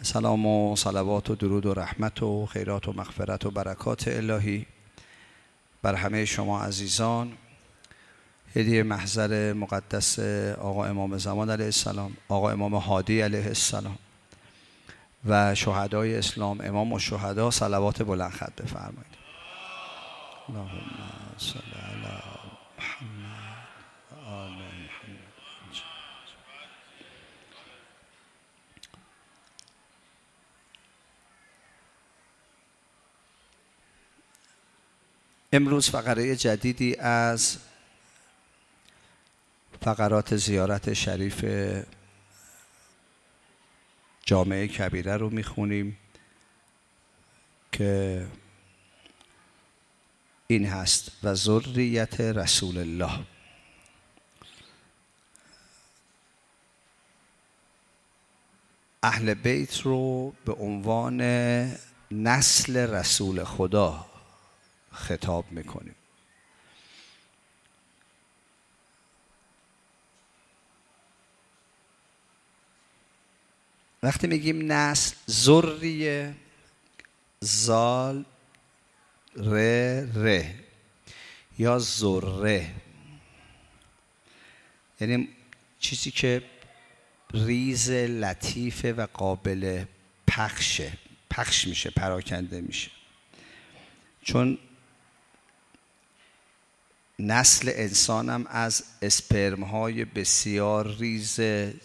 سلام و صلوات و درود و رحمت و خیرات و مغفرت و برکات الهی بر همه شما عزیزان. هدیه محضر مقدس آقا امام زمان علیه السلام، آقا امام هادی علیه السلام و شهدای اسلام، امام الشهدا، صلوات بلند خط بفرمایید. اللهم صل علی محمد و آل محمد. امروز فقره جدیدی از فقرات زیارت شریف جامعه کبیره رو میخونیم که این هست: و ذریت رسول الله. اهل بیت رو به عنوان نسل رسول خدا خطاب میکنیم. وقتی میگیم نسل، ذریه، زال ر یا ذره، یعنی چیزی که ریز لطیفه و قابل پخش میشه، پراکنده میشه. چون نسل انسان هم از اسپرم های بسیار ریز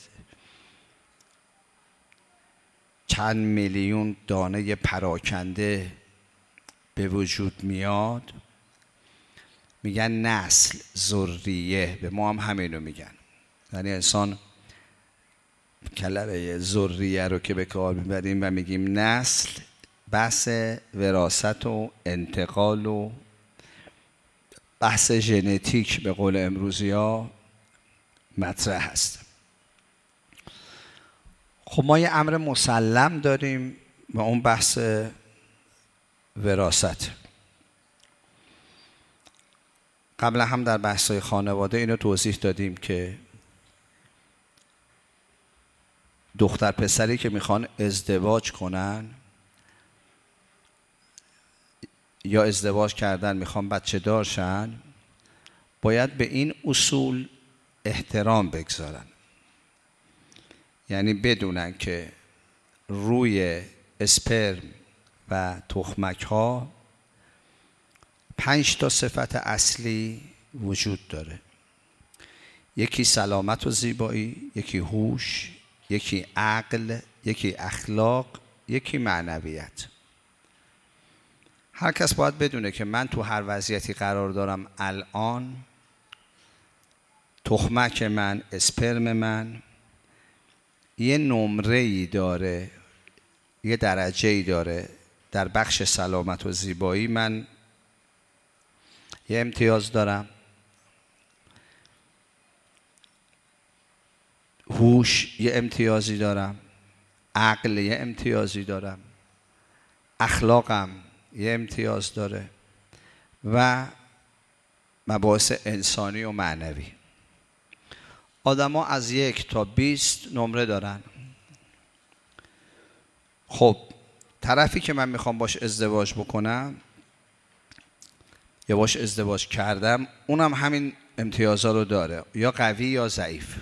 چند میلیون دانه پراکنده به وجود میاد. میگن نسل، ذریه. به ما هم همینو میگن. یعنی انسان کلمه ذریه رو که به کار میبریم و میگیم نسل، بحث وراثت و انتقال و بحث ژنتیک به قول امروزی ها مطرح هست. خب ما یه امر مسلم داریم و اون بحث وراثت. قبلا هم در بحث‌های خانواده اینو توضیح دادیم که دختر پسری که میخوان ازدواج کنن یا ازدواج کردن میخوان بچه دار شن، باید به این اصول احترام بگذارن. یعنی بدونن که روی اسپرم و تخمک ها 5 صفت اصلی وجود داره: یکی سلامت و زیبایی، یکی هوش، یکی عقل، یکی اخلاق، یکی معنویت. هر کس باید بدونه که من تو هر وضعیتی قرار دارم، الان تخمک من، اسپرم من یه نمره‌ای داره، یه درجه‌ای داره. در بخش سلامت و زیبایی من یه امتیاز دارم، هوش یه امتیازی دارم، عقل یه امتیازی دارم، اخلاقم یه امتیاز داره و مباحث انسانی و معنوی. آدم ها از 1 تا 20 نمره دارن. خب طرفی که من میخوام باش ازدواج بکنم یا باش ازدواج کردم، اونم همین امتیازها رو داره، یا قوی یا ضعیف.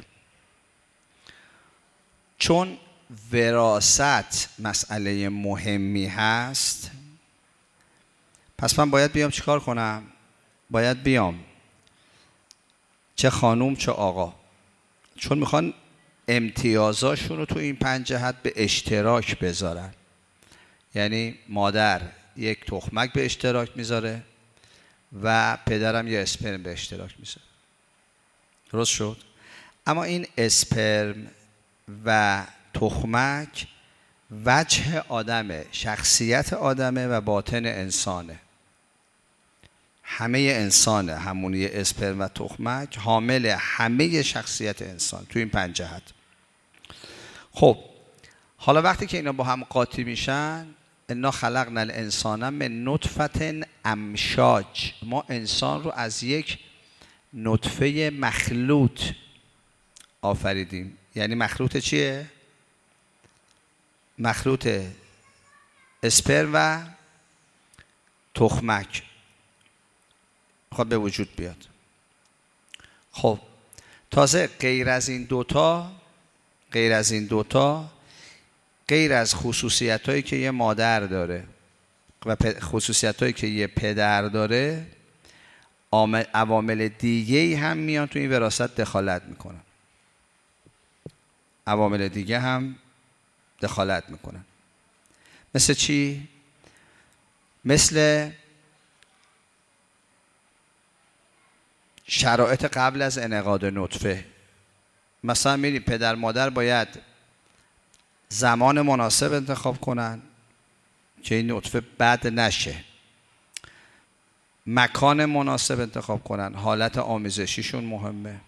چون وراثت مسئله مهمی هست، پس من باید بیام چیکار کنم؟ باید بیام چه خانوم چه آقا، چون میخوان امتیازاشون رو تو این 5 جهت به اشتراک بذارن. یعنی مادر یک تخمک به اشتراک میذاره و پدرم یه اسپرم به اشتراک میذاره. درست شد؟ اما این اسپرم و تخمک وجه آدمه، شخصیت آدمه و باطن انسانه. همه انسانه، همونی اسپرم و تخمک حامل همه شخصیت انسان تو این 5 جهت. خب حالا وقتی که اینا با هم قاطی میشن، انا خلقنا الانسان من نطفه امشاج، ما انسان رو از یک نطفه مخلوط آفریدیم. یعنی مخلوط چیه؟ مخلوط اسپرم و تخمک خود به وجود بیاد. خب تازه غیر از این دوتا، غیر از خصوصیتایی که یه مادر داره و خصوصیتایی که یه پدر داره، عوامل دیگه‌ای هم میان تو این وراثت دخالت میکنن. عوامل دیگه هم دخالت میکنن. مثل چی؟ مثل شرایط قبل از انعقاد نطفه. مثلا می‌بینید پدر مادر باید زمان مناسب انتخاب کنن که این نطفه بد نشه، مکان مناسب انتخاب کنن، حالت آمیزشیشون مهمه،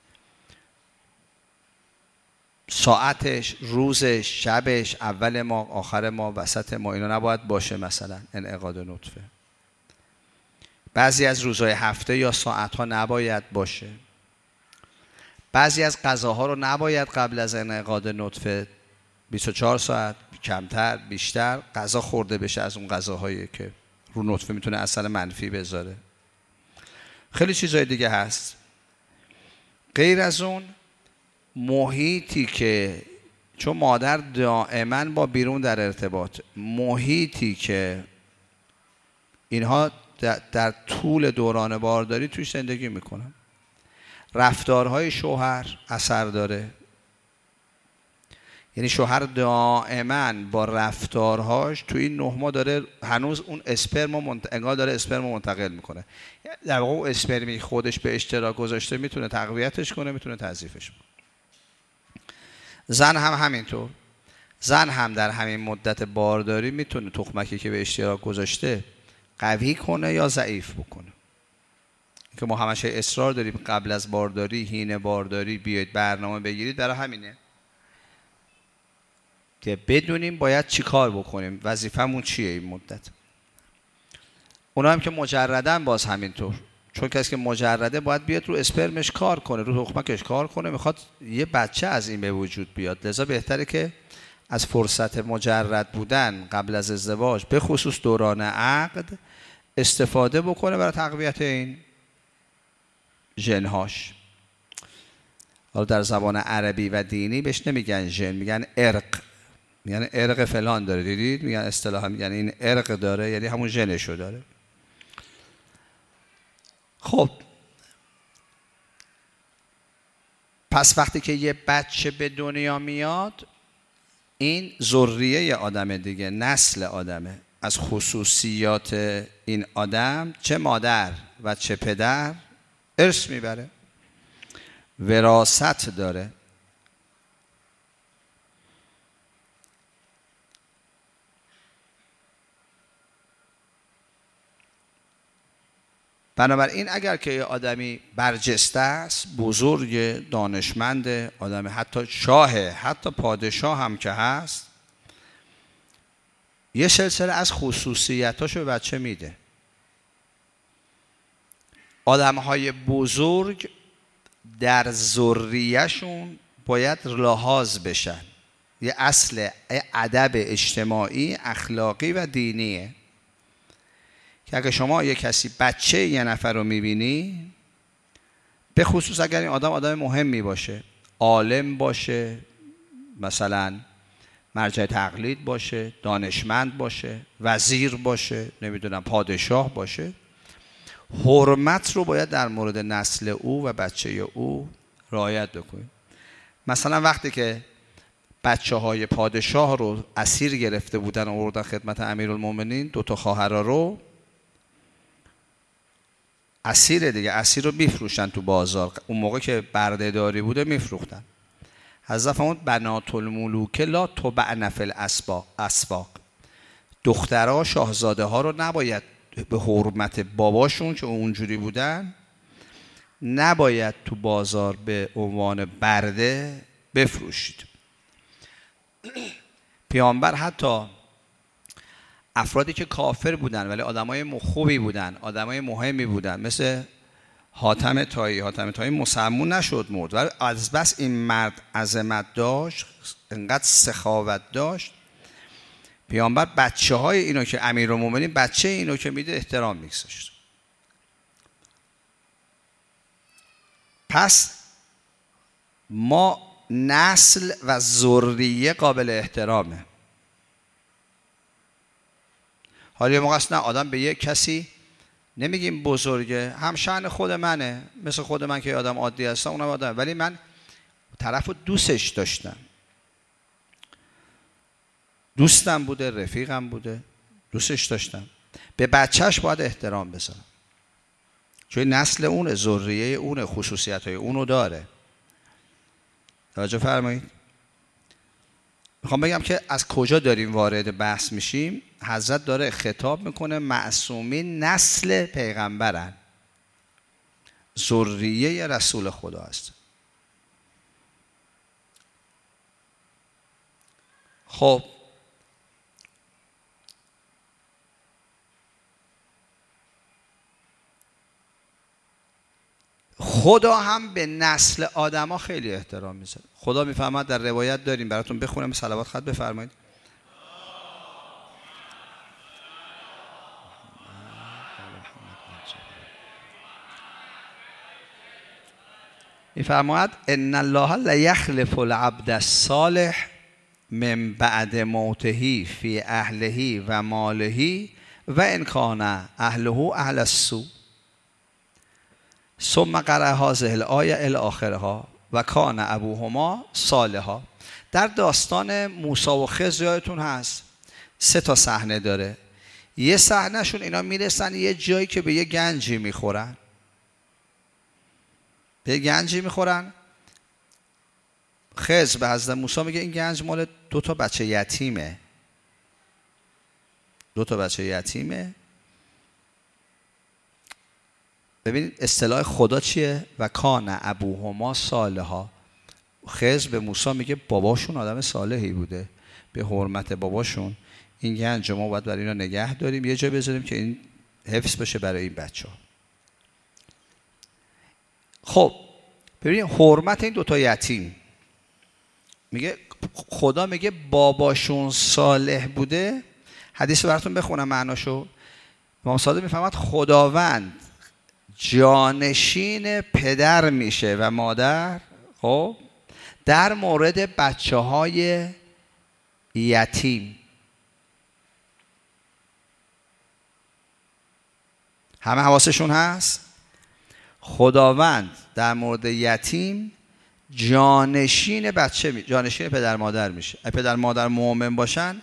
ساعتش، روزش، شبش، اول ماه، آخر ماه، وسط ماه، اینا نباید باشه. مثلا انعقاد نطفه بعضی از روزهای هفته یا ساعتها نباید باشه. بعضی از غذاها رو نباید قبل از انعقاد نطفه 24 ساعت کمتر بیشتر غذا خورده بشه از اون غذاهایی که رو نطفه میتونه اثر منفی بذاره. خیلی چیزهای دیگه هست. غیر از اون محیطی که چون مادر دائما با بیرون در ارتباط، محیطی که اینها در طول دوران بارداری توی زندگی میکنن، رفتارهای شوهر اثر داره. یعنی شوهر دائما با رفتارهاش توی این 9 ماه داره هنوز اون انگار داره اسپرم منتقل میکنه. در واقع اون اسپرمی خودش به اشتراک گذاشته میتونه تقویتش کنه، میتونه تضعیفش کنه. زن هم همینطور. زن هم در همین مدت بارداری میتونه تخمکی که به اشتراک گذاشته قوی کنه یا ضعیف بکنه. که ما همش اصرار داریم قبل از بارداری، حین بارداری بیاید برنامه بگیرید، برای همینه که بدونیم باید چی کار بکنیم، وظیفمون چیه این مدت. اونا هم که مجردن باز همینطور، چون کسی که مجرده باید بیاد رو اسپرمش کار کنه، رو تخمکش کار کنه، میخواد یه بچه از این به وجود بیاد. لذا بهتره که از فرصت مجرد بودن قبل از ازدواج به خصوص دوران عقد استفاده بکنه برای تقویت این ژن‌هاش. حالا در زبان عربی و دینی بهش نمیگن ژن، میگن ارق. میگن ارق فلان داره، دیدید؟ میگن اصطلاحا میگن این ارق داره، یعنی همون ژنشو داره. خب پس وقتی که یه بچه به دنیا میاد، این ذریه آدم دیگه، نسل آدمه. از خصوصیات این آدم چه مادر و چه پدر ارث میبره، وراثت داره. بنابراین اگر که یه آدمی برجسته است، بزرگ، دانشمند، آدم حتی شاه، حتی پادشاه هم که هست، یه سلسله از خصوصیتاشو به بچه میده. آدمهای بزرگ در ذریه‌شون باید لحاظ بشن. یه اصل ادب اجتماعی، اخلاقی و دینیه که اگه شما یه کسی بچه یه نفر رو میبینی، به خصوص اگر این آدم مهمی باشه، عالم باشه، مثلا مرجع تقلید باشه، دانشمند باشه، وزیر باشه، نمیدونم پادشاه باشه، حرمت رو باید در مورد نسل او و بچه او رعایت بکنید. مثلا وقتی که بچه‌های پادشاه رو اسیر گرفته بودن و آوردن خدمت امیرالمومنین، 2 خواهرها رو اسیر رو میفروشن تو بازار. اون موقع که بردهداری بوده میفروختن. حضرت فرمود بنات الملوک لا تبعن فی الاسواق. دخترها، شاهزاده ها رو نباید به حرمت باباشون که اونجوری بودن نباید تو بازار به عنوان برده بفروشید. پیامبر حتی افرادی که کافر بودن ولی آدمای خوبی بودن، آدمای مهمی بودن، مثل حاتم طایی مسلمون نشد، مرد، ولی از بس این مرد عظمت داشت، انقدر سخاوت داشت پیامبر بچه های اینو که امیرالمومنین بچه اینو که میده احترام میگذاشت. پس ما نسل و ذریه قابل احترامه. حالا یه موقع است نه آدم به یک کسی نمیگیم بزرگه، همشأن خود منه، مثل خود من که آدم عادی هستم اونم آدم، ولی من طرف رو دوستش داشتم، دوستم بوده، رفیقم بوده، دوستش داشتم، به بچهش باید احترام بذارم چون نسل اونه، ذریه اونه، خصوصیت های اونو داره. توجه فرمایید. میخوام بگم که از کجا داریم وارد بحث میشیم. حضرت داره خطاب میکنه معصومین نسل پیغمبرن، ذریه رسول خدا است. خب خدا هم به نسل آدما خیلی احترام میذاره. خدا میفهمد، در روایت داریم براتون بخونم، صلوات خط بفرمایید. میفرماید ان الله لا یخلف العبد الصالح من بعد موته فی اهله و ماله و ان کان اهله اهل السوء ثم قرأ هذه الآیه الی آخرها و کان ابوهما صالحا. در داستان موسی و خضر یادتون هست 3 تا صحنه داره. یه صحنهشون اینا میرسن یه جایی که به یه گنجی میخورن، به گنجی میخورن. خضر به حضرت موسی میگه این گنج مال 2 تا بچه یتیمه، 2 تا بچه یتیمه. ببینید اصطلاح خدا چیه؟ و کان ابوهما صالحا. خضر به موسی میگه باباشون آدم صالحی بوده، به حرمت باباشون این گنج ما باید برای اینا نگه داریم، یه جا بذاریم که این حفظ بشه برای این بچه ها. خب ببینید حرمت این 2 تا یتیم، میگه خدا میگه باباشون صالح بوده. حدیث براتون بخونم معناشو. امام صادق میفهمد خداوند جانشین پدر میشه و مادر، خب در مورد بچه های یتیم. همه حواسشون هست؟ خداوند در مورد یتیم جانشین جانشین پدر مادر میشه. اگه پدر مادر مؤمن باشن،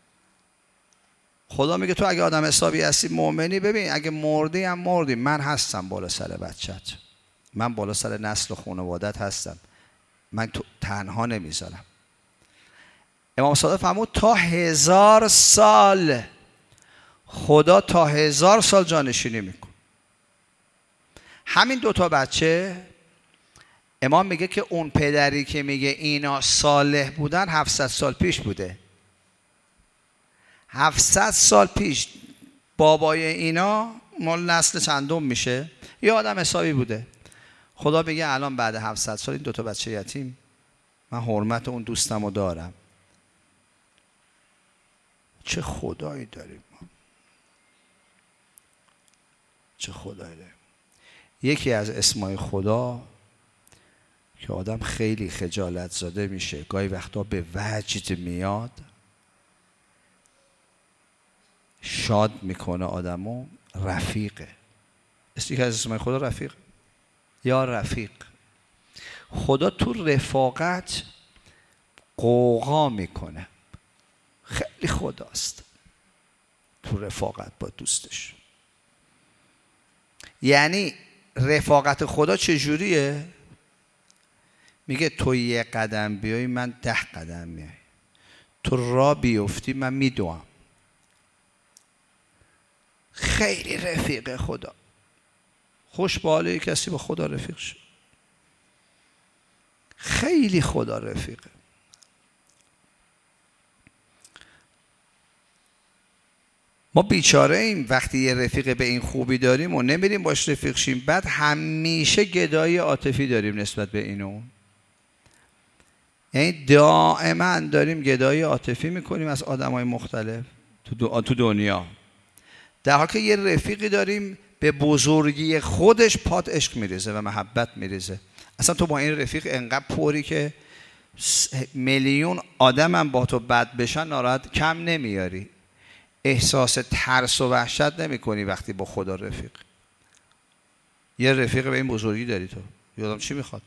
خدا میگه تو اگه آدم حسابی هستی مؤمنی، ببین اگه مردی هم مردی، من هستم بالا سر بچت، من بالا سر نسل و خانوادت هستم، من تو تنها نمیذارم. امام صادق فرمود تا 1000 سال خدا تا 1000 سال جانشینی میکن. همین 2 تا بچه امام میگه که اون پدری که میگه اینا صالح بودن 700 سال پیش بوده. 700 سال پیش بابای اینا مال نسل چندم میشه؟ یه آدم حسابی بوده. خدا میگه الان بعد 700 سال این 2 تا بچه یتیم، من حرمت اون دوستم رو دارم. چه خدایی داریم ما، چه خدایی داریم. یکی از اسمای خدا که آدم خیلی خجالت زده میشه، گاهی وقتا به وجد میاد، شاد میکنه آدمو، رفیقه. یکی از اسمای خدا رفیق، یا رفیق. خدا تو رفاقت قوقا میکنه، خیلی خداست تو رفاقت با دوستش. یعنی رفاقت خدا چجوریه؟ میگه تو 1 قدم بیای من 10 قدم میای، تو راه بیفتی من میدوام. خیلی رفیق خدا. خوش به حال کسی با خدا رفیق شه. خیلی خدا رفیقه. ما بیچاره ایم وقتی یه رفیق به این خوبی داریم و نمیریم باش رفیق شیم، بعد همیشه گدایی عاطفی داریم نسبت به این و اون. یعنی دائما داریم گدایی عاطفی میکنیم از آدمای مختلف تو دنیا، در حالی که یه رفیقی داریم به بزرگی خودش پات عشق میریزه و محبت میریزه. اصلا تو با این رفیق انقدر پوری که میلیون آدم هم با تو بد بشن ناراحت کم نمیاری، احساس ترس و وحشت نمی کنی وقتی با خدا رفیق. یه رفیق به این بزرگی داری تو، یادم چی میخواد؟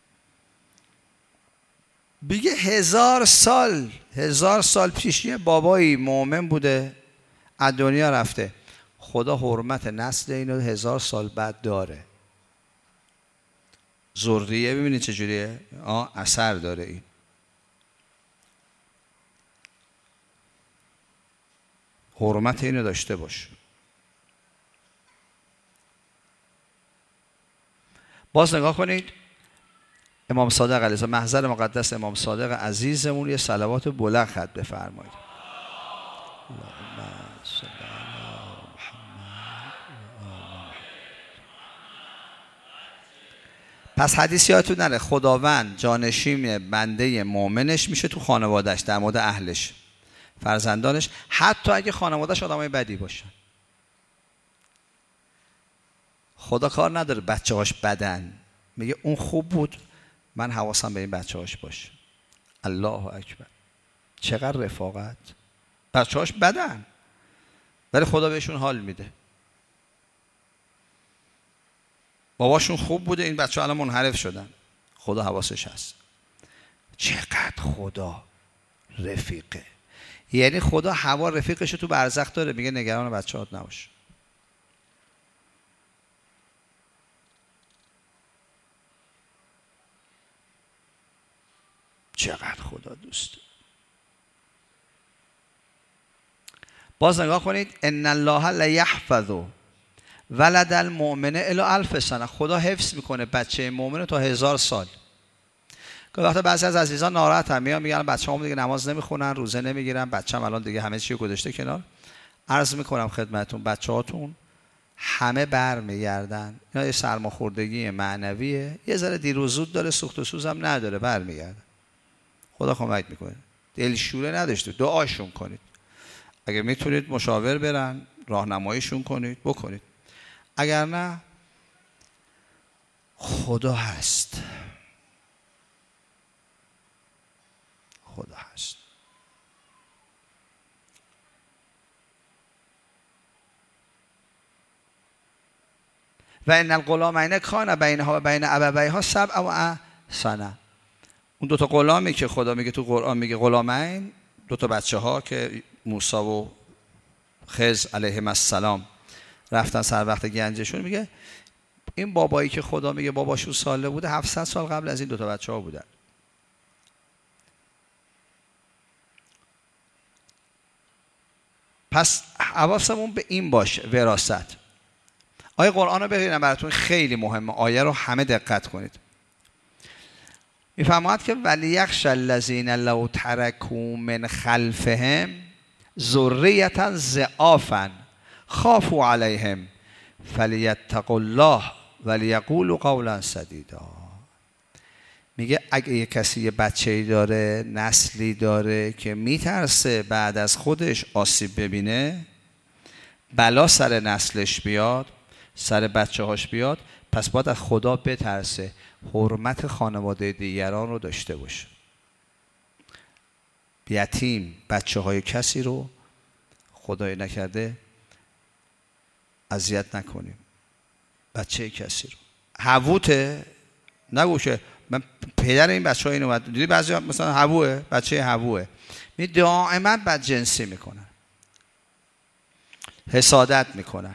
بگه 1000 سال پیش یه بابایی مؤمن بوده از دنیا رفته، خدا حرمت نسل اینو 1000 سال بعد داره. ذریه ببینید چجوریه؟ اثر داره. این حرمت اینو داشته باش. باز نگاه کنید امام صادق علیه السلام، محضر مقدس امام صادق عزیزمون، یه صلوات بلند خط بفرمایید. پس حدیث یادتون نره خداوند جانشین بنده مؤمنش میشه تو خانوادهش، در مورد اهلش، فرزندانش، حتی اگه خانوادهش آدمای بدی باشن. خدا کار نداره بچه‌هاش بدن، میگه اون خوب بود من حواسم به این بچه‌هاش باشه. الله اکبر، چقدر رفاقت. بچه‌هاش بدن ولی خدا بهشون حال میده. باباشون خوب بوده، این بچه‌ها الان منحرف شدن، خدا حواسش هست. چقدر خدا رفیقه. یعنی خدا هوا رفیقش تو برزخ داره، میگه نگران بچه‌هات نباش. چقدر خدا دوسته. باز نگاه کنید ان الله لیحفظ ولد المؤمن الی 1000 سنه. خدا حفظ میکنه بچه مؤمن تا 1000 سال. که وقتی بعضی از عزیزان ناراحتن میان میگن بچه‌هام دیگه نماز نمیخونن، روزه نمیگیرن، بچه‌م الان دیگه همه چی گذاشته کنار. عرض میکنم خدمتتون بچه‌هاتون همه برمیگردن. اینا یه سرماخوردگی معنویه، یه ذره دیر و زود داره، سوخت و سوزم نداره، برمیگردن. خدا کمک میکنه. دلشوره نداشته، دعاشون کنید. اگه میتونید مشاور برن، راهنماییشون کنید، بکنید. اگر نه خدا هست. خدا هست. و ان الغلامین کان بینها و بین ابویها 7 سنه. اون دوتا غلامی که خدا میگه تو قرآن، میگه غلامین، دوتا بچه ها که موسی و خضر علیهم السلام رفتن سر وقت گنجشون، میگه این بابایی که خدا میگه باباشون ساله بوده 700 سال قبل از این دوتا بچه ها بودن. پس حواسمون به این باشه. وراثت. آیه قرآن رو بخونم براتون، خیلی مهمه. آیه رو همه دقت کنید. میفرماید که ولیخشی الذین لو ترکوا من خلفهم ذریة ضعافا خافوا علیهم فلیتقوا الله ولیقولوا قولا سدیدا. میگه اگه یه کسی یه بچه‌ای داره، نسلی داره که میترسه بعد از خودش آسیب ببینه، بلا سر نسلش بیاد، سر بچه‌هاش بیاد، پس باید از خدا بترسه، حرمت خانواده دیگران رو داشته باشه. یتیم بچه‌های کسی رو خدای نکرده اذیت نکنیم. بچه کسی رو حووته، نگو که من پدر این بچه‌ها اینو اومد. دیدی بعضی مثلا حووه، بچه حووه، می دائما بدجنسی میکنن، حسادت میکنن.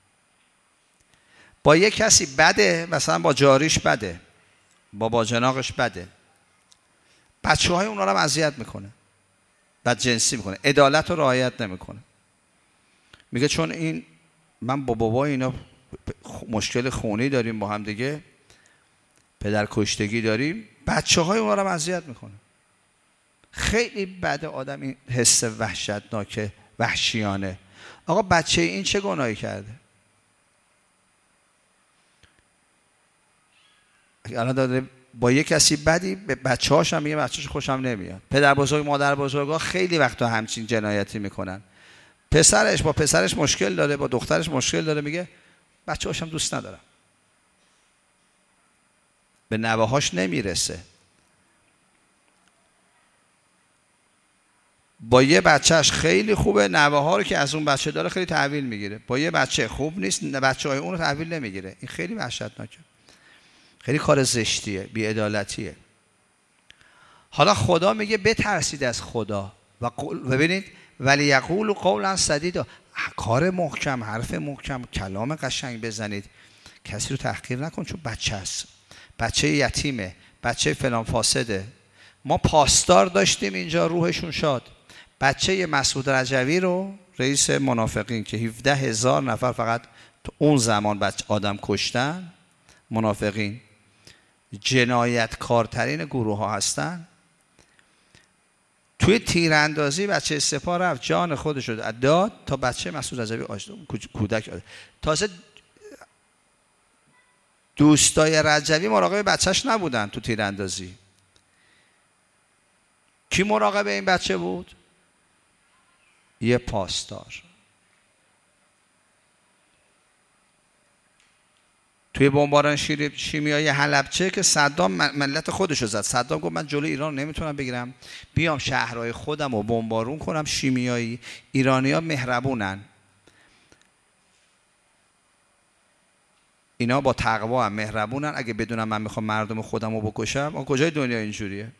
با یک کسی بده، مثلا با جاریش بده، با باجناقش بده، بچه‌های اونا رو هم اذیت میکنه، بدجنسی میکنه، عدالت رو رعایت نمیکنه. میگه چون این من با بابا اینا مشکل خونی داریم با هم دیگه، پدر کشتگی داریم، بچه‌های اونا رو هم اذیت میکنه. خیلی بده آدم این حس وحشتناک وحشیانه. آقا بچه این چه گناهی کرده؟ الان داره با یه کسی بدی به بچه‌هاش هم میگه بچه‌ش خوشم نمیاد. پدر بزرگ مادر بزرگا خیلی وقتا همچین جنایتی میکنن. پسرش با پسرش مشکل داره، با دخترش مشکل داره، میگه بچه‌هاشم دوست ندارم. به نوه‌هاش نمیرسه. با یه بچهش خیلی خوبه، نوه‌ها رو که از اون بچه داره خیلی تحویل میگیره. با یه بچه خوب نیست، بچه‌های اون رو تحویل نمیگیره. این خیلی وحشتناکه. خیلی کار زشتیه، بی‌عدالتیه. حالا خدا میگه بترسید از خدا و ببینید ولی یقول قولا سدیدا، کار محکم، حرف محکم، کلام قشنگ بزنید. کسی رو تحقیر نکن چون بچه است، بچه یتیمه، بچه فلان فاسده. ما پاسدار داشتیم اینجا روحشون شاد، بچه مسعود رجوی رو رئیس منافقین که 17,000 نفر فقط تو اون زمان بچه آدم کشتن، منافقین جنایتکارترین گروه ها هستن. توی تیراندازی بچه سپاه رفت جان خودش رو داد تا بچه مسعود رجوی کودک تازه دوستای رجوی مراقب بچهش نبودن تو تیراندازی. کی مراقب این بچه بود؟ یه پاسدار. توی بمباران شیمیایی حلبچه که صدام ملت خودشو زد، صدام گفت من جلوی ایران نمیتونم بگیرم، بیام شهرهای خودم رو بمبارون کنم شیمیایی. ایرانی‌ها مهربونن، اینا با تقوا هم مهربونن. اگه بدونم من میخوام مردم خودم رو بکشم، کجای دنیا اینجوریه؟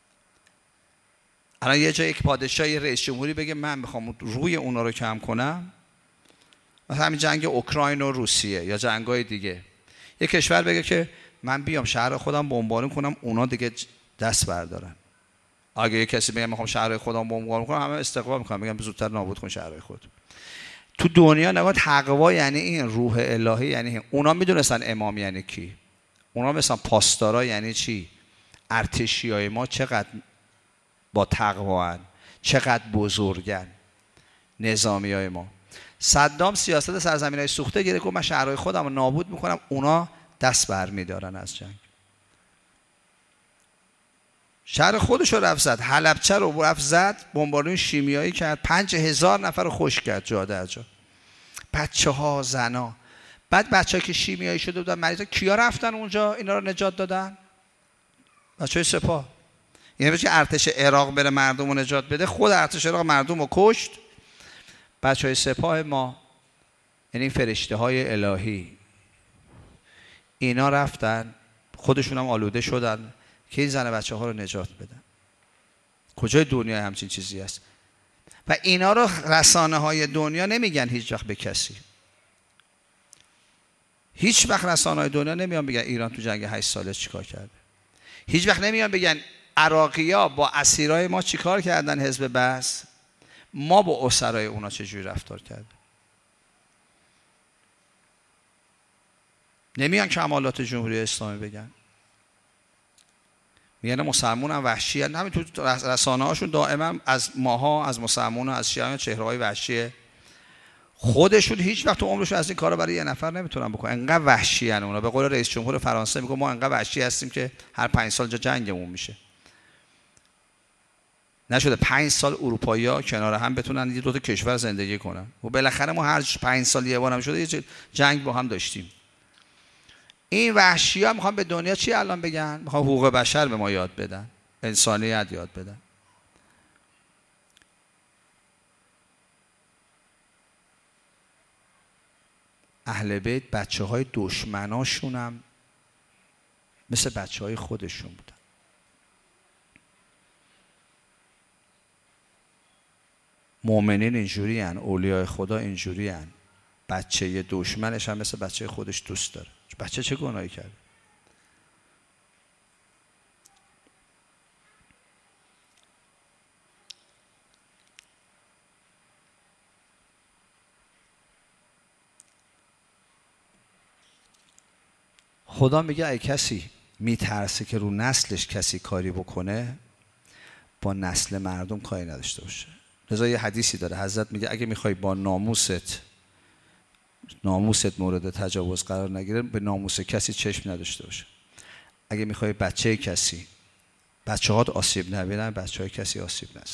الان یه جای یک پادشاه، یه رئیس جمهوری بگه من میخوام روی اونا رو کم کنم، مثلا همین جنگ اوکراین و روسیه یا جنگای دیگه، یه کشور بگه که من بیام شهر خودم بمبارون کنم، اونا دیگه دست بردارن. اگه یه کسی بگه میخوام شهر خودم بمبارون کنم، همه استقبال میکنن، میگن زودتر نابود کن شهرهای خود. تو دنیا نگاه تقوا یعنی این، روح الهی یعنی این. اونا میدونستن امام یعنی کی، اونا مثلا پاسدارا یعنی چی. ارتشیای ما چقدر با تقوا هن، چقدر بزرگن نظامیای ما. صدام سیاست سرزمینای سوخته گرفت، گفت من شهرهای خودم رو نابود میکنم، اونا دست برمیدارن از جنگ. شهر خودش رو رفت زد، حلبچه رو رفت زد، بمبارون شیمیایی کرد، 5,000 نفر رو خشک کرد جا در جا، بچه ها، زنا. بعد بچه ها که شیمیایی شده بودن مریضا، کیا رفتن اونجا اینا رو نجات دادن؟ بچه های سپاه. یعنی بچه ارتش عراق بره مردم رو نجات بده، خود ارتش عراق مردم رو کشت. بچه های سپاه ما یعنی فرشته های الهی، اینا رفتن خودشون هم آلوده شدن که این زن بچه ها رو نجات بدن. کجای دنیا همچین چیزی هست؟ و اینا رو رسانه های دنیا نمیگن هیچ وقت به کسی. هیچ وقت رسانه های دنیا نمیان بگن ایران تو جنگ 8 ساله چیکار کرده. هیچ وقت نمیان بگن عراقی‌ها با اسیرای ما چیکار کردن، حزب بعث ما با اسرای اونا چجوری رفتار کرده. نمیان کمالات جمهوری اسلامی بگن، میگن مسلمان هم وحشی هستن. همین تو رسانه هاشون دائما از ماها، از مسلمان ها، از شیعیان چهره های وحشیه. خودشون هیچ وقت تو عمرشون از این کارا برای یه نفر نمیتونن بکنن، انقدر وحشی ان اونا. به قول رئیس جمهور فرانسه میگه ما انقدر وحشی هستیم که هر 5 سال جنگمون میشه. نشده 5 سال اروپایی‌ها کنار هم بتونن یه دو تا کشور زندگی کنن و بالاخره ما هر 5 سال یه بار هم شده یه جنگ با هم داشتیم. این وحشی‌ها میخوان به دنیا چی الان بگن؟ میخوان حقوق بشر به ما یاد بدن، انسانیت یاد بدن. اهل بیت بچه‌های دشمناشون هم مثل بچه‌های خودشون بودن. مؤمنین اینجوری هن، اولیاء خدا اینجوری هن. بچه دشمنش هم مثل بچه خودش دوست داره. بچه چه گناهی کرده؟ خدا میگه ای کسی میترسه که رو نسلش کسی کاری بکنه، با نسل مردم کاری نداشته باشه. لذا یه حدیثی داره، حضرت میگه اگه میخوای با ناموست مورد تجاوز قرار نگیره، به ناموس کسی چشم نداشته باشه. اگه میخوای بچه کسی، بچه هات آسیب نبینن، بچه های کسی آسیب نزن.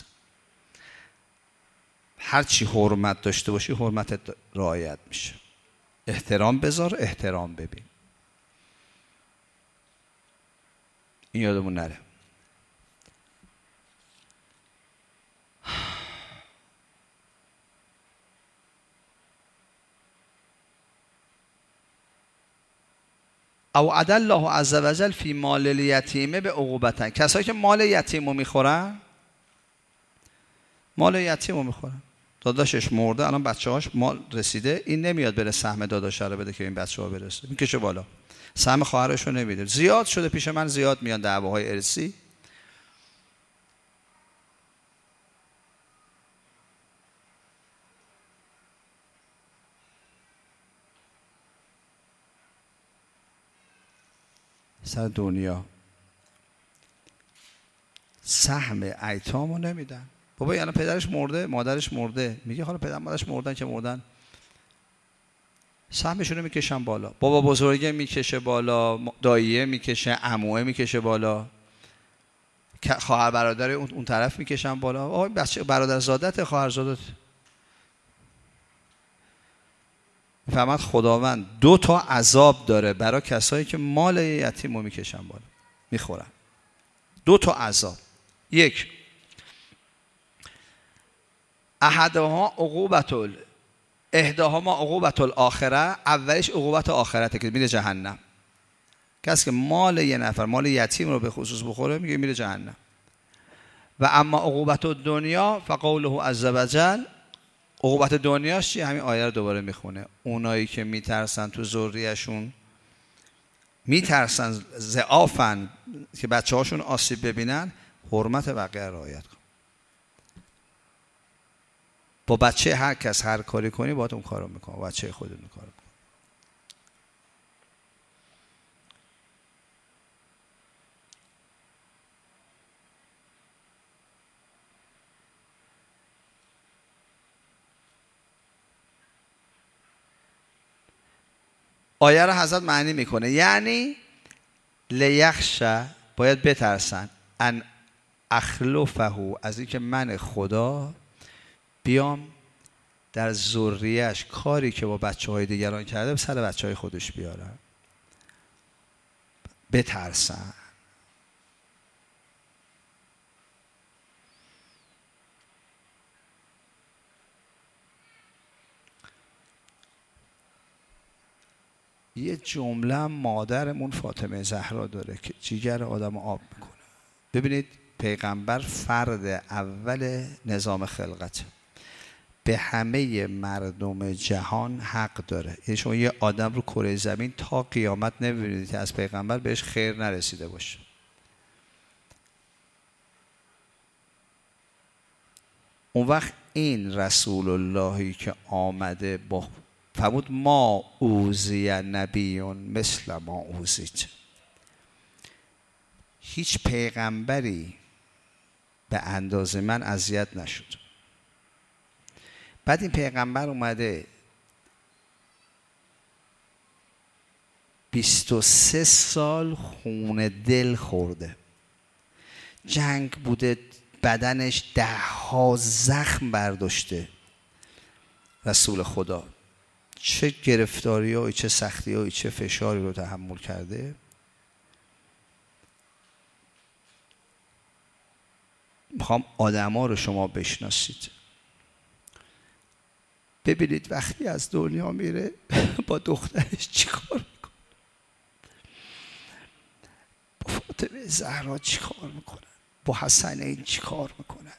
هرچی حرمت داشته باشی حرمتت رعایت میشه. احترام بذار، احترام ببین. این یادمون نره. او عدل الله عز وجل فی مال الیتیمه به عقوبتن. کسایی که مال یتیم رو میخورن، مال یتیم رو میخورن. داداشش مرده، الان بچه هاش مال رسیده، این نمیاد بره سهم داداش رو بده که این بچه ها برسه، میکشه بالا. سهم خواهرش رو نمیده. زیاد شده پیش من، زیاد میان دعواهای ارثی. سر دنیا سهم ایتام رو نمیدن. بابا الان پدرش مرده، مادرش مرده، میگه حالا پدر مادرش مردن که مردن، سهمشون رو میکشن بالا. بابا بزرگه میکشه بالا، داییه میکشه، عموه میکشه بالا، خواهر برادر اون طرف میکشن بالا. آقا بچه برادر زادت، خواهر زادت. فهمت خداوند 2 تا عذاب داره برای کسایی که مال یتیم رو میکشن بالا، میخورن. 2 تا عذاب. یک، احدها احداهما عقوبت الاخره. اولش عقوبت آخرته که میره جهنم. کسی که مال یه نفر، مال یتیم رو به خصوص بخوره، میره جهنم. و اما عقوبت دنیا فقوله عز وجل. عقوبت دنیاش چی؟ همین آیه رو دوباره میخونه. اونایی که میترسن تو ذریه‌شون، میترسن ضعافن که بچه هاشون آسیب ببینن، حرمت بقیه رعایت کن. با بچه هر کس هر کاری کنی باید اون کارو میکنه، با بچه خودت اون کارو میکنه. آیه رو حضرت معنی میکنه، یعنی لیخشا، باید بترسن، ان اخلفه، از اینکه من خدا بیام در ذریه‌اش کاری که با بچه های دیگران کرده به سر بچه های خودش بیارم. بترسن. یه جمله مادرمون فاطمه زهرا داره که جیگر آدم آب میکنه. ببینید پیغمبر فرد اول نظام خلقت، به همه مردم جهان حق داره. یعنی شما یه آدم رو کره زمین تا قیامت نمیبینید که از پیغمبر بهش خیر نرسیده باشه. اون وقت این رسول اللهی که آمده با فرمود ما اوذی نبی مثل ما اوذیت، هیچ پیغمبری به اندازه من اذیت نشد. بعد این پیغمبر اومده 23 سال خون دل خورده، جنگ بوده، بدنش 10 زخم برداشته. رسول خدا چه گرفتاری ها، چه سختی ها، چه فشاری رو تحمل کرده. میخوام آدما رو شما بشناسید. ببینید وقتی از دنیا میره با دخترش چی کار میکنه، با فاطمه زهرا چی کار میکنن، با حسنین چی کار میکنن،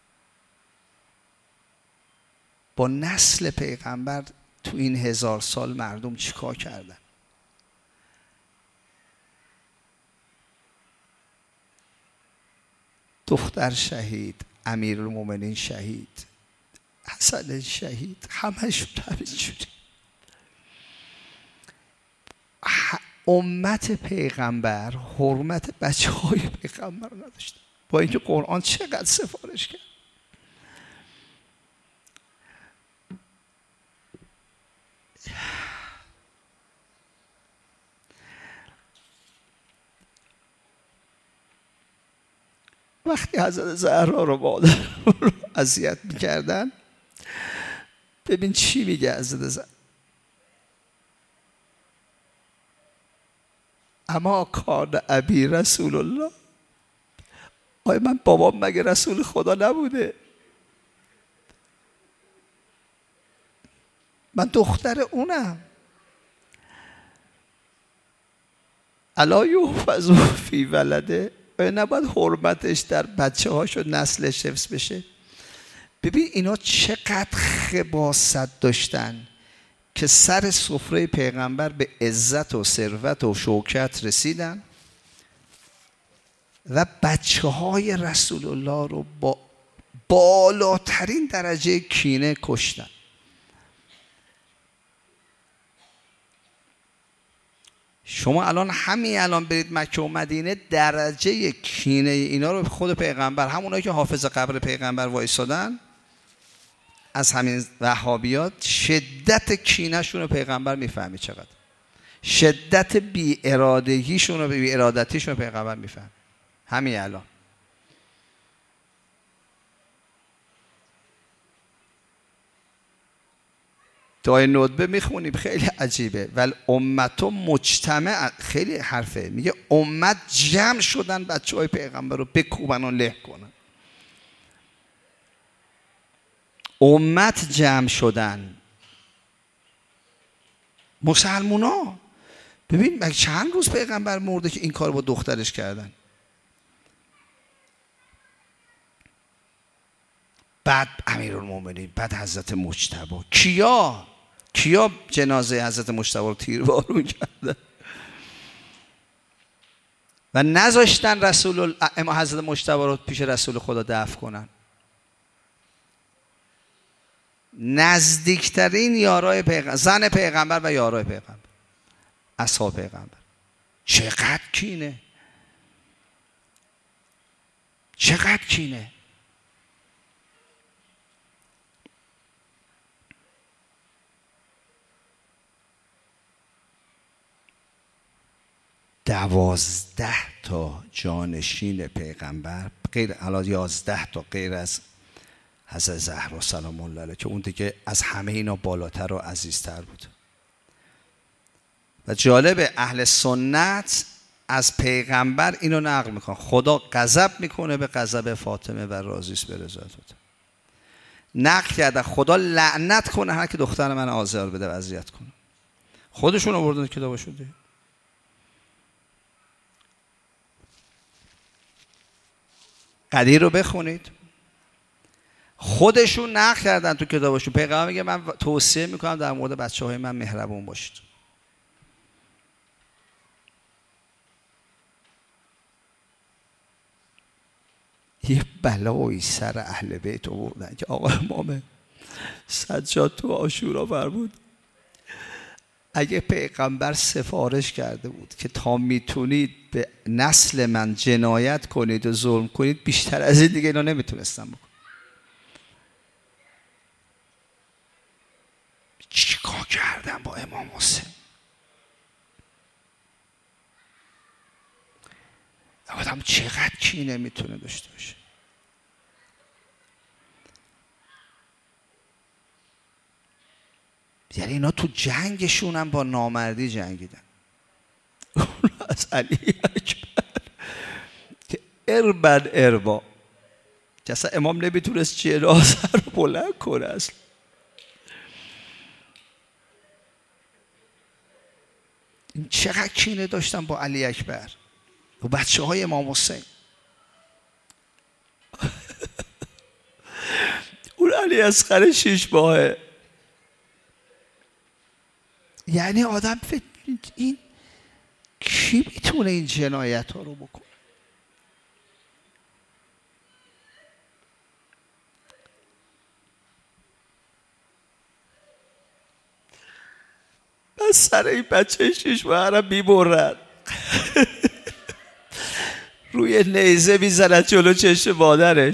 با نسل پیغمبر تو این 1000 سال مردم چی کار کردن. دختر شهید، امیرالمومنین شهید، حسن شهید، همشون همینجوری. امت پیغمبر حرمت بچه های پیغمبر رو نداشته، با اینکه قرآن چقدر سفارش کرد. وقتی حضرت زهرا رو مادر رو اذیت میکردن، ببین چی میگه حضرت زهرا: اما کان ابی رسول الله. آیا من بابام مگه رسول خدا نبوده؟ من دختر اونم. الا یحفظ فی ولده. آیا نباید حرمتش در بچه هاش و نسلش حفظ بشه؟ ببین اینا چقدر خباثت داشتن که سر سفره پیغمبر به عزت و ثروت و شوکت رسیدن و بچه های رسول الله رو با بالاترین درجه کینه کشتن. شما همین الان برید مکه و مدینه، درجه کینه اینا رو خود پیغمبر، همونایی که حافظ قبر پیغمبر وایسادن از همین وهابیات، شدت کینه‌شون رو پیغمبر میفهمی چقدر، شدت بی ارادگیشون رو، بی ارادتیشون رو پیغمبر میفهم. همین الان دعای ندبه میخونیم، خیلی عجیبه. ولی امت مجتمع، خیلی حرفه، میگه امت جمع شدن بچه های پیغمبر رو بکوبن و له کنن. امت جمع شدن. مسلمونا ببین چند روز پیغمبر مرده که این کار با دخترش کردن. بعد امیرالمومنین، بعد حضرت مجتبی. کیا جنازه حضرت مجتبی رو تیربارون کردن و نذاشتن حضرت مجتبی رو پیش رسول خدا دفن کنن. نزدیکترین یارای پیغمبر، زن پیغمبر و یارای پیغمبر، اصحاب پیغمبر. چقدر کینه، چقدر کینه. دوازده تا جانشین پیغمبر، غیر الان 11 تا غیر از حضرت زهرا سلام الله علیها که اون دیگه از همه اینا بالاتر و عزیزتر بود. و جالب، اهل سنت از پیغمبر اینو نقل میکنه: خدا غضب میکنه به غضب فاطمه و راضی است به رضایت او. نقل کرده خدا لعنت کنه هر که دختر من آزار بده و اذیت کنه. خودشون آوردن کتابشون دیگه. قدیر رو بخونید، خودشون نقل کردن تو کتابشون. پیغمبر میگه من توصیه میکنم در مورد بچه‌های من مهربون باشید. یه بلایی سر اهل بیت آوردن که آقا امام سجاد تو عاشورا فرمود اگه پیغمبر سفارش کرده بود که تا میتونید به نسل من جنایت کنید و ظلم کنید، بیشتر از این دیگه اینا نمیتونستم بکنم. چیکار کردم با امام حسین؟ آدم چقدر کینه میتونه داشته باشه. یعنی اینا تو جنگشون هم با نامردی جنگیدن. از علی اکبر که اربن اربا، که اصلا امام نمیتونست جنازه رو بلند کنه اصلا. این چقدر کینه داشتن با علی اکبر و بچه های امام حسین. اون علی اصغر 6 ماهه. یعنی آدم این کی میتونه این جنایت ها رو بکنه؟ بس سر این بچه 6 ماهه رو میبرن روی نیزه میزنن جلو چشم مادرش.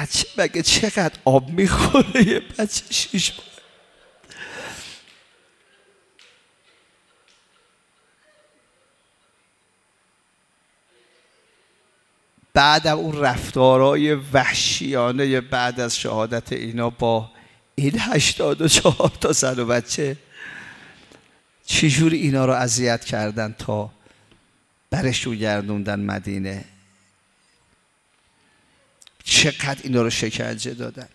بچه مگه چقدر آب میخوره یه بچه 6 ماه؟ بعدم اون رفتارهای وحشیانه بعد از شهادت اینا با این 84 تا زن و بچه، چجوری اینا رو اذیت کردن تا برشون گردوندن مدینه، چقدر اینا رو شکنجه دادن.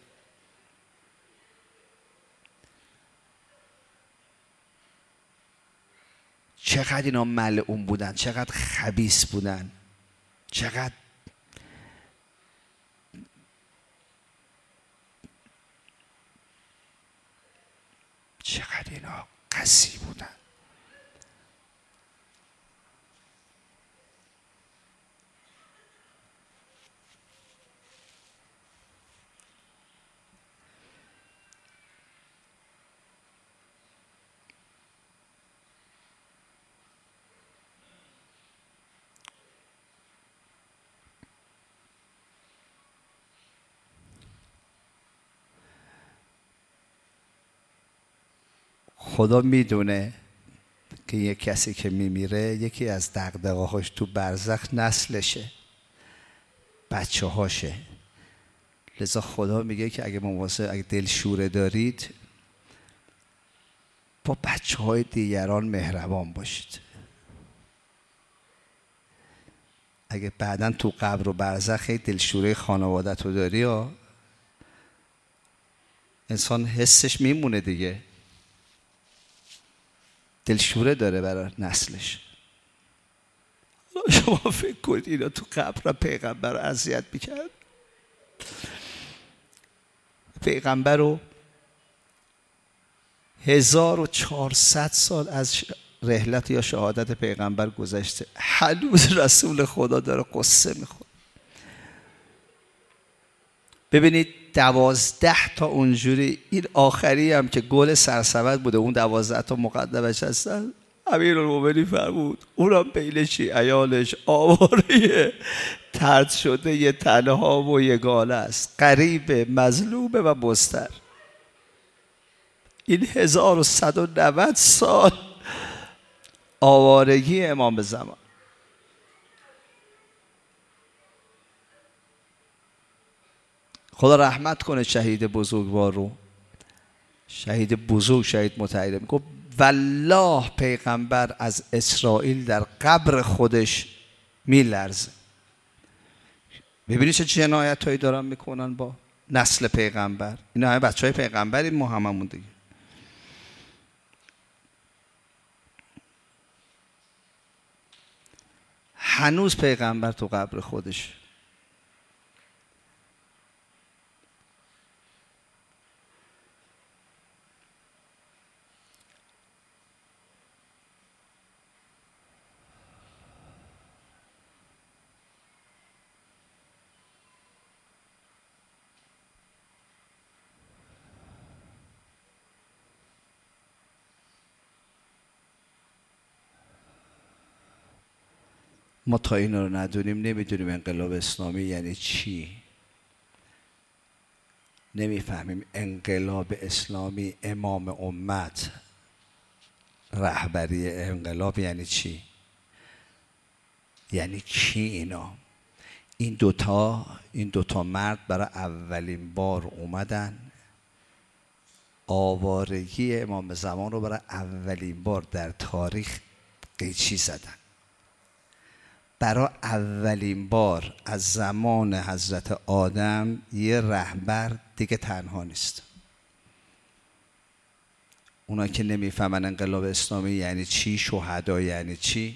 چقدر اینا ملعون بودن، چقدر خبیث بودن، چقدر اینا قسی بودن. خدا میدونه که یک کسی که میمیره یکی از دغدغه‌هاش تو برزخ نسلشه، بچه هاشه. لذا خدا میگه که اگه دلشوره دارید با بچه های دیگران مهربان باشید. اگه بعداً تو قبر و برزخ خیلی دلشوره خانوادت رو داری انسان حسش میمونه دیگه، دلشوره داره برای نسلش. شما فکر کنید اینا تو قبر پیغمبر رو اذیت میکرد. پیغمبر رو 1400 سال از رحلت یا شهادت پیغمبر گذشته، هنوز رسول خدا داره قصه میخوره. ببینید 12 تا اونجوری، این آخری هم که گل سرسبد بوده، اون 12 تا مقدمش هستن. امیرالمومنین فرمود اونم بینشی عیالش آواره طرد شده، یه تنها و یگانه است، غریب مظلومه و مضطر. این 1190 سال آوارگی امام زمان. خدا رحمت کنه شهید بزرگوار رو، شهید بزرگ، شهید متحد. گفت والله پیغمبر از اسرائیل در قبر خودش میلرزه. ببینید چه جنایت هایی دارن میکنن با نسل پیغمبر. اینا همه بچه های پیغمبر، این ما هممون دیگه. هنوز پیغمبر تو قبر خودش. ما تا اینا رو ندونیم نمیدونیم انقلاب اسلامی یعنی چی. نمیفهمیم انقلاب اسلامی، امام امت، رهبری انقلاب یعنی چی، یعنی کی اینا. این دوتا مرد برای اولین بار اومدن آوارگی امام زمان رو برای اولین بار در تاریخ قیچی زدن. برای اولین بار از زمان حضرت آدم یه رهبر دیگه تنها نیست. اونا که نمیفهمن انقلاب اسلامی یعنی چی، شهدا یعنی چی،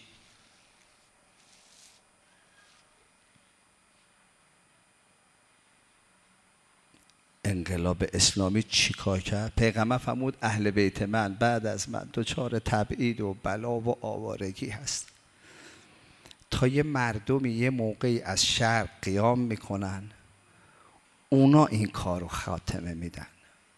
انقلاب اسلامی چی کار کرد؟ پیغمبر فرمود اهل بیت من بعد از من دچار تبعید و بلا و آوارگی هست. تا یه مردمی یه موقعی از شرق قیام میکنن، اونا این کار رو خاتمه میدن.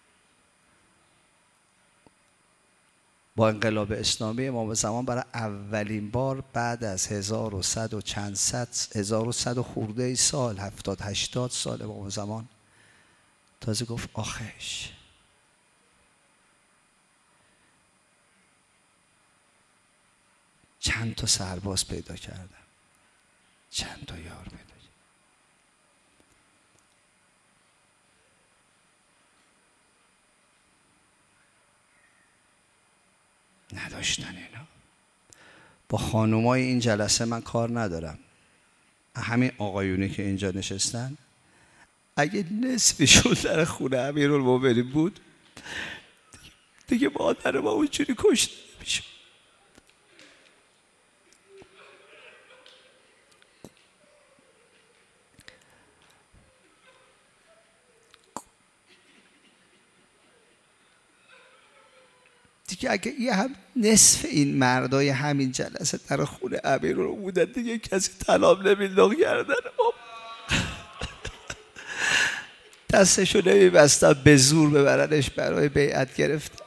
با انقلاب اسلامی امام زمان برای اولین بار بعد از 1100 و خورده سال، 70-80 سال امام زمان تازه گفت آخش چند تا سرباز پیدا کردم، چند تا یار پیدا کردم. نداشتن اینا. با خانومای این جلسه من کار ندارم، همین آقایونی که اینجا نشستن اگه نصفشون در خونه امیرالمومنین بود دیگه مادر ما اونجوری کشته نمیشه. دیگه اگه یه هم نصف این مردای همین جلسه در خونه امیرالمومنین بودن دیگه کسی طلاق نمینداخت گردن ما، دستشو نمیبستن به زور ببرنش برای بیعت گرفتن.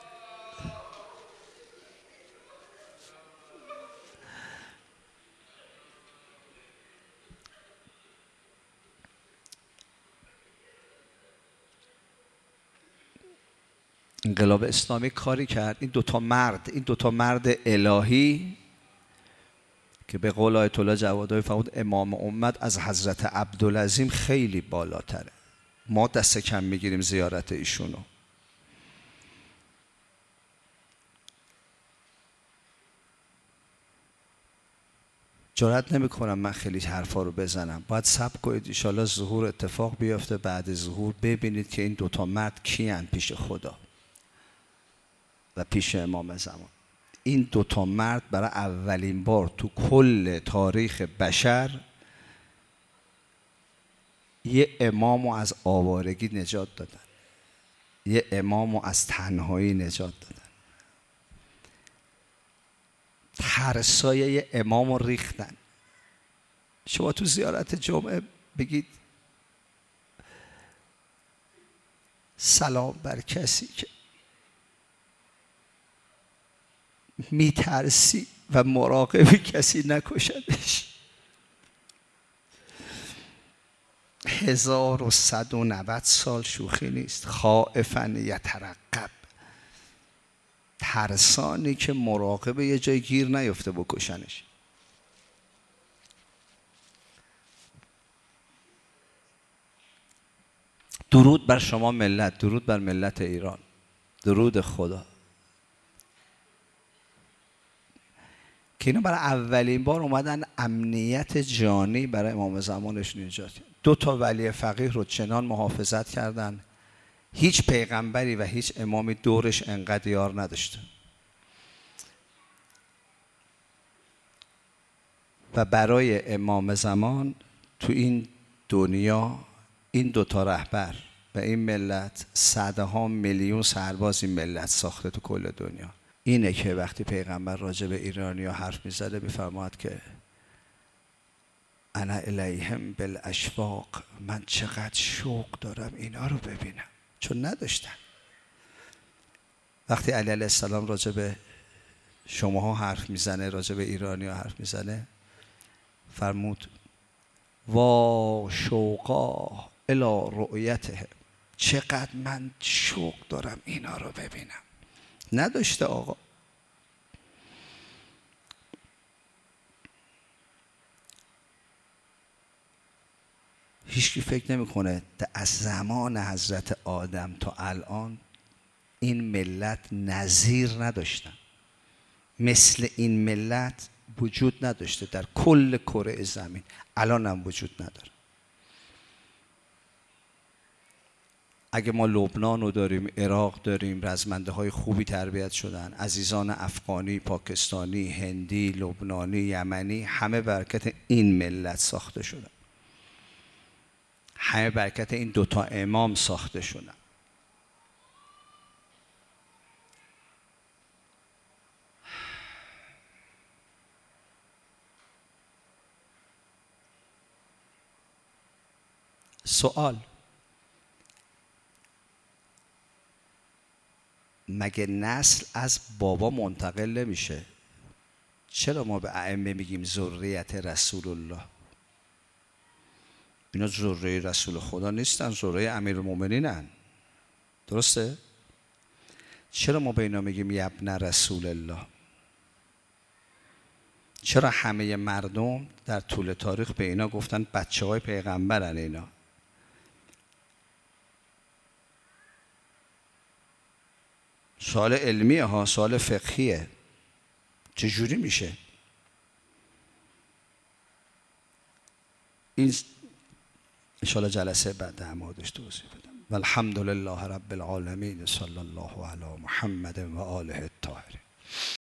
انقلاب اسلامی کاری کرد این دوتا مرد الهی که به قول آیت الله جوادی فرمود امام امت از حضرت عبدالعظیم خیلی بالاتره، ما دست کم میگیریم زیارت ایشونو. جرئت نمیکنم من خیلی حرفا رو بزنم، باید صبر کنید ان شاءالله ظهور اتفاق بیفته، بعد ظهور ببینید که این دوتا مرد کیان پیش خدا و پیش امام زمان. این دوتا مرد برای اولین بار تو کل تاریخ بشر یه امامو از آوارگی نجات دادن، یه امامو از تنهایی نجات دادن. ترسای یه امامو ریختن. شما تو زیارت جمعه بگید سلام بر کسی که میترسی و مراقبی کسی نکشدش. 1190 سال شوخی نیست. خائفاً یترقب، ترسانی که مراقب یه جای گیر نیفته بکشنش. درود بر شما ملت، درود بر ملت ایران، درود خدا که اینا برای اولین بار اومدن امنیت جانی برای امام زمانشون ایجاد کردن. 2 تا ولی فقیه رو چنان محافظت کردن هیچ پیغمبری و هیچ امامی دورش انقدر یار نداشته. و برای امام زمان تو این دنیا این 2 تا رهبر و این ملت صدها میلیون سرباز این ملت ساخته تو کل دنیا. اینه که وقتی پیغمبر راجع به ایرانی‌ها حرف می‌زده می‌فرماد که انا الیهم بالاشواق، من چقدر شوق دارم اینا رو ببینم، چون نداشتن. وقتی علی علیه السلام راجع به شماها حرف میزنه، راجع به ایرانی‌ها حرف میزنه، فرمود وا شوقا الی رؤیته، چقدر من شوق دارم اینا رو ببینم. نداشته آقا. هیچکی فکر نمیکنه از زمان حضرت آدم تا الان این ملت نظیر نداشتن، مثل این ملت وجود نداشته در کل کره زمین، الان هم وجود نداره. اگه ما لبنان رو داریم، عراق داریم، رزمنده های خوبی تربیت شدن، عزیزان افغانی، پاکستانی، هندی، لبنانی، یمنی، همه برکت این ملت ساخته شدن، همه برکت این 2 تا امام ساخته شدن. سوال، مگه نسل از بابا منتقل نمیشه؟ چرا ما به ائمه میگیم ذریت رسول الله؟ اینا ذریه رسول خدا نیستن، ذریه امیرالمومنینن. درسته؟ چرا ما به اینا میگیم یبن رسول الله؟ چرا همه مردم در طول تاریخ به اینا گفتن بچه های پیغمبرن اینا؟ سوال علمیه ها، سوال فقهیه. چجوری میشه؟ این انشاءالله جلسه بعد در موردش توضیح بدم. والحمد لله رب العالمین، صلی الله علی محمد و آله الطاهرین.